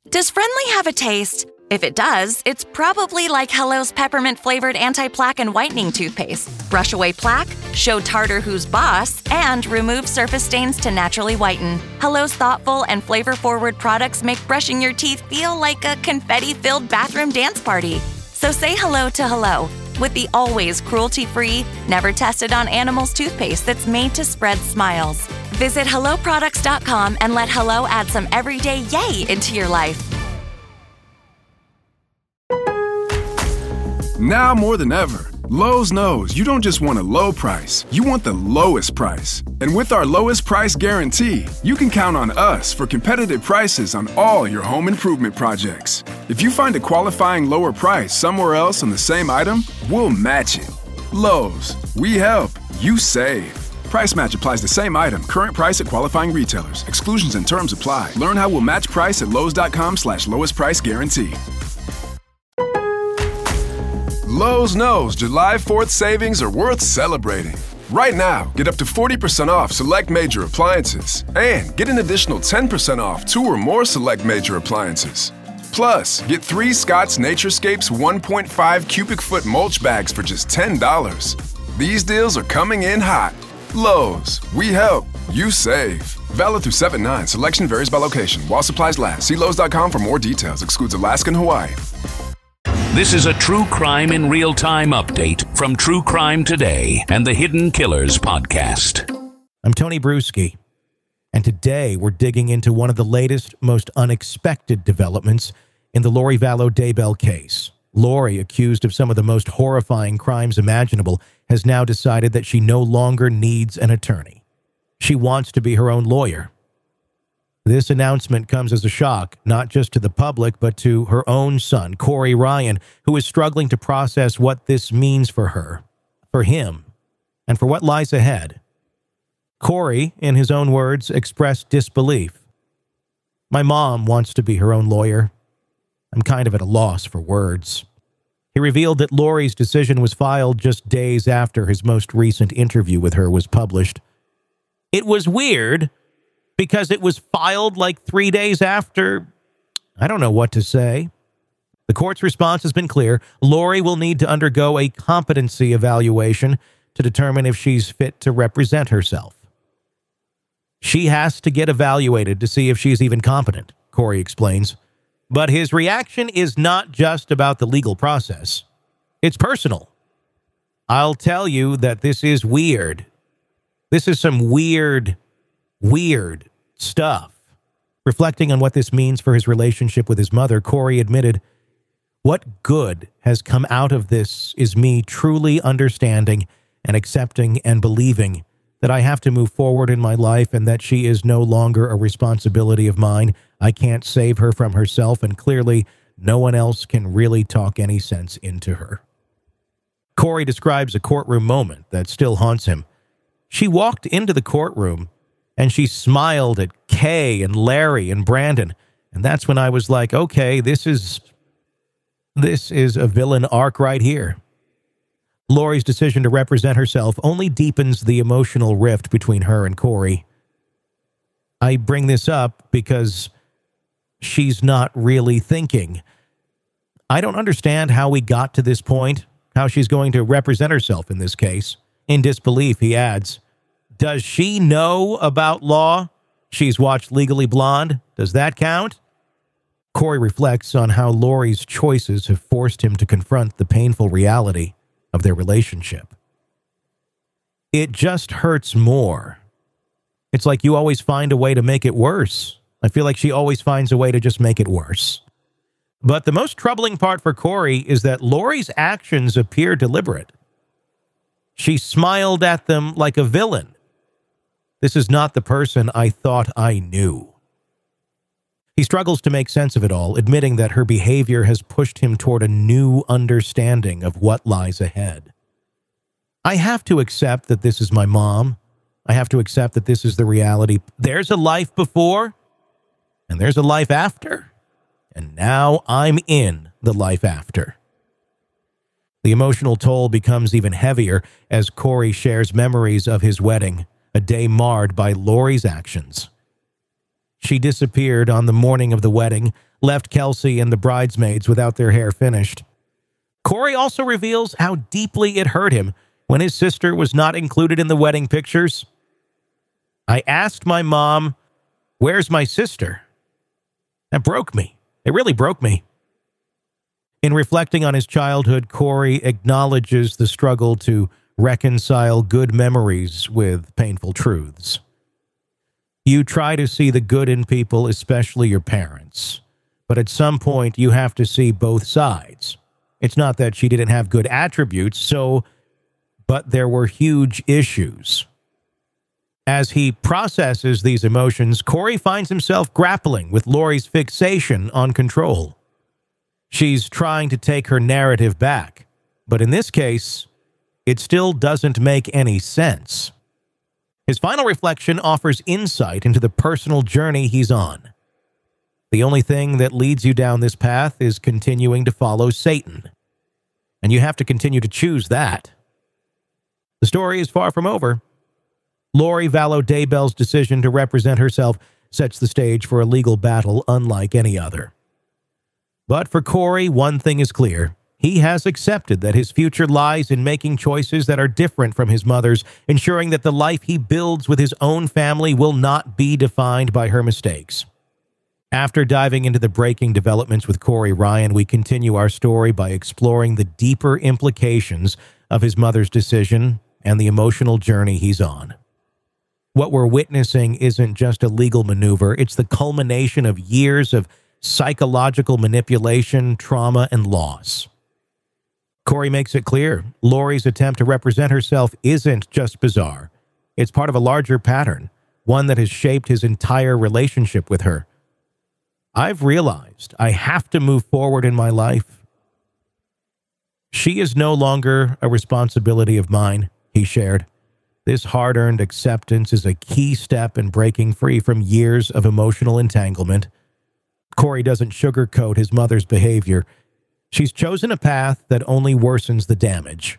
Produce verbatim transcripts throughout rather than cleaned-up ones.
Does Friendly have a taste? If it does, it's probably like Hello's peppermint-flavored anti-plaque and whitening toothpaste. Brush away plaque, show tartar who's boss, and remove surface stains to naturally whiten. Hello's thoughtful and flavor-forward products make brushing your teeth feel like a confetti-filled bathroom dance party. So say hello to Hello with the always cruelty-free, never tested on animals toothpaste that's made to spread smiles. Visit hello products dot com and let Hello add some everyday yay into your life. Now more than ever, Lowe's knows you don't just want a low price, you want the lowest price. And with our lowest price guarantee, you can count on us for competitive prices on all your home improvement projects. If you find a qualifying lower price somewhere else on the same item, we'll match it. Lowe's, we help, you save. Price match applies to same item, current price at qualifying retailers. Exclusions and terms apply. Learn how we'll match price at lowes.com slash lowest price guarantee. Lowe's knows July fourth savings are worth celebrating. Right now, get up to forty percent off select major appliances and get an additional ten percent off two or more select major appliances. Plus, get three Scott's Naturescapes one point five cubic foot mulch bags for just ten dollars. These deals are coming in hot. Lowe's, we help, you save. Valid through seven nine. Selection varies by location. While supplies last. See Lowe's dot com for more details. Excludes Alaska and Hawaii. This is a True Crime in Real Time update from True Crime Today and the Hidden Killers podcast. I'm Tony Bruschi, and today we're digging into one of the latest, most unexpected developments in the Lori Vallow Daybell case. Lori, accused of some of the most horrifying crimes imaginable, has now decided that she no longer needs an attorney. She wants to be her own lawyer. This announcement comes as a shock, not just to the public, but to her own son, Corey Ryan, who is struggling to process what this means for her, for him, and for what lies ahead. Corey, in his own words, expressed disbelief. My mom wants to be her own lawyer. I'm kind of at a loss for words. He revealed that Lori's decision was filed just days after his most recent interview with her was published. It was weird because it was filed like three days after. I don't know what to say. The court's response has been clear. Lori will need to undergo a competency evaluation to determine if she's fit to represent herself. She has to get evaluated to see if she's even competent, Corey explains. But his reaction is not just about the legal process. It's personal. I'll tell you that this is weird. This is some weird, weird stuff. Reflecting on what this means for his relationship with his mother, Corey admitted, "What good has come out of this is me truly understanding and accepting and believing that I have to move forward in my life and that she is no longer a responsibility of mine. I can't save her from herself, and clearly no one else can really talk any sense into her." Corey describes a courtroom moment that still haunts him. She walked into the courtroom and she smiled at Kay and Larry and Brandon. And that's when I was like, okay, this is, this is a villain arc right here. Lori's decision to represent herself only deepens the emotional rift between her and Corey. I bring this up because she's not really thinking. I don't understand how we got to this point, how she's going to represent herself in this case. In disbelief, he adds, does she know about law? She's watched Legally Blonde. Does that count? Corey reflects on how Lori's choices have forced him to confront the painful reality of their relationship. It just hurts more. It's like you always find a way to make it worse. I feel like she always finds a way to just make it worse. But the most troubling part for Corey is that Lori's actions appear deliberate. She smiled at them like a villain. This is not the person I thought I knew. He struggles to make sense of it all, admitting that her behavior has pushed him toward a new understanding of what lies ahead. I have to accept that this is my mom. I have to accept that this is the reality. There's a life before, and there's a life after. And now I'm in the life after. The emotional toll becomes even heavier as Corey shares memories of his wedding, a day marred by Lori's actions. She disappeared on the morning of the wedding, left Kelsey and the bridesmaids without their hair finished. Corey also reveals how deeply it hurt him when his sister was not included in the wedding pictures. I asked my mom, "Where's my sister?" That broke me. It really broke me. In reflecting on his childhood, Corey acknowledges the struggle to reconcile good memories with painful truths. You try to see the good in people, especially your parents. But at some point, you have to see both sides. It's not that she didn't have good attributes, so, but there were huge issues. As he processes these emotions, Corey finds himself grappling with Lori's fixation on control. She's trying to take her narrative back, but in this case, it still doesn't make any sense. His final reflection offers insight into the personal journey he's on. The only thing that leads you down this path is continuing to follow Satan, and you have to continue to choose that. The story is far from over. Lori Vallow Daybell's decision to represent herself sets the stage for a legal battle unlike any other. But for Corey, one thing is clear. He has accepted that his future lies in making choices that are different from his mother's, ensuring that the life he builds with his own family will not be defined by her mistakes. After diving into the breaking developments with Corey Ryan, we continue our story by exploring the deeper implications of his mother's decision and the emotional journey he's on. What we're witnessing isn't just a legal maneuver, it's the culmination of years of psychological manipulation, trauma, and loss. Corey makes it clear Lori's attempt to represent herself isn't just bizarre. It's part of a larger pattern, one that has shaped his entire relationship with her. I've realized I have to move forward in my life. She is no longer a responsibility of mine, he shared. This hard-earned acceptance is a key step in breaking free from years of emotional entanglement. Corey doesn't sugarcoat his mother's behavior. She's chosen a path that only worsens the damage.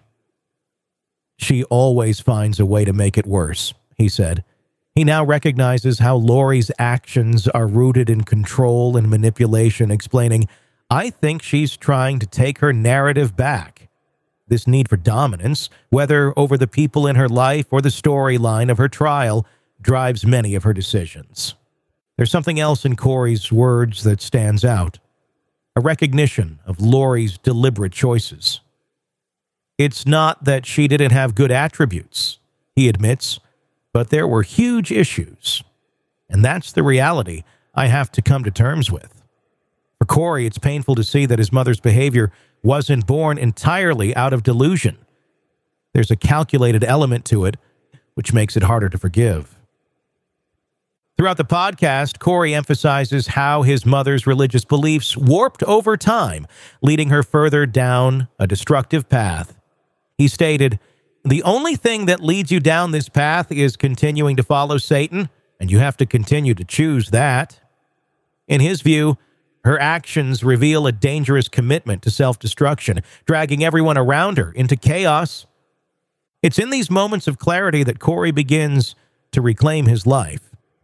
She always finds a way to make it worse, he said. He now recognizes how Lori's actions are rooted in control and manipulation, explaining, "I think she's trying to take her narrative back." This need for dominance, whether over the people in her life or the storyline of her trial, drives many of her decisions. There's something else in Corey's words that stands out. A recognition of Lori's deliberate choices. It's not that she didn't have good attributes, he admits, but there were huge issues. And that's the reality I have to come to terms with. For Corey, it's painful to see that his mother's behavior wasn't born entirely out of delusion. There's a calculated element to it, which makes it harder to forgive. Throughout the podcast, Corey emphasizes how his mother's religious beliefs warped over time, leading her further down a destructive path. He stated, "The only thing that leads you down this path is continuing to follow Satan, and you have to continue to choose that." In his view, her actions reveal a dangerous commitment to self-destruction, dragging everyone around her into chaos. It's in these moments of clarity that Corey begins to reclaim his life.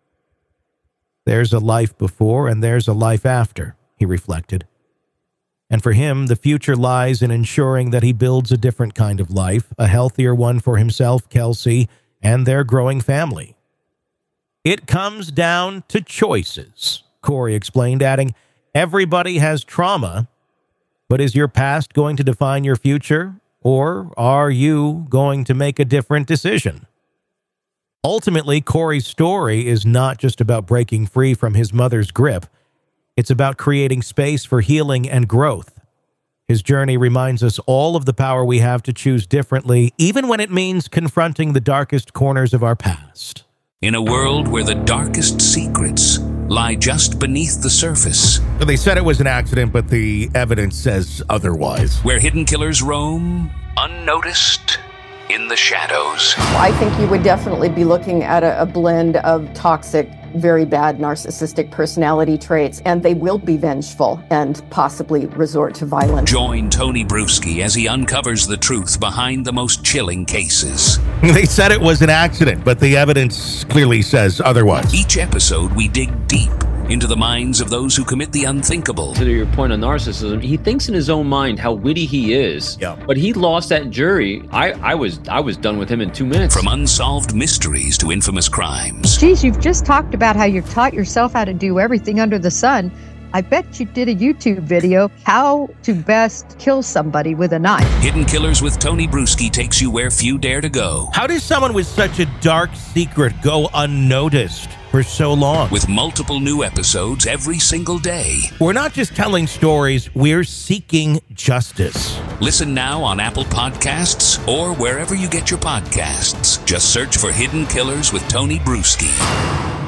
There's a life before and there's a life after, he reflected. And for him, the future lies in ensuring that he builds a different kind of life, a healthier one for himself, Kelsey, and their growing family. It comes down to choices, Corey explained, adding, "Everybody has trauma, but is your past going to define your future, or are you going to make a different decision?" Ultimately, Corey's story is not just about breaking free from his mother's grip. It's about creating space for healing and growth. His journey reminds us all of the power we have to choose differently, even when it means confronting the darkest corners of our past. In a world where the darkest secrets lie just beneath the surface. They said it was an accident, but the evidence says otherwise. Where hidden killers roam, unnoticed, in the shadows. I think you would definitely be looking at a, a blend of toxic, very bad narcissistic personality traits, and they will be vengeful and possibly resort to violence. Join Tony Bruschi as he uncovers the truth behind the most chilling cases. They said it was an accident, but the evidence clearly says otherwise. Each episode, we dig deep into the minds of those who commit the unthinkable. To your point on narcissism, he thinks in his own mind how witty he is. Yeah. But he lost that jury. I, I was I was done with him in two minutes. From unsolved mysteries to infamous crimes. Geez, you've just talked about how you've taught yourself how to do everything under the sun. I bet you did a YouTube video, how to best kill somebody with a knife. Hidden Killers with Tony Bruschi takes you where few dare to go. How does someone with such a dark secret go unnoticed for so long? With multiple new episodes every single day. We're not just telling stories, we're seeking justice. Listen now on Apple Podcasts or wherever you get your podcasts. Just search for Hidden Killers with Tony Bruschi.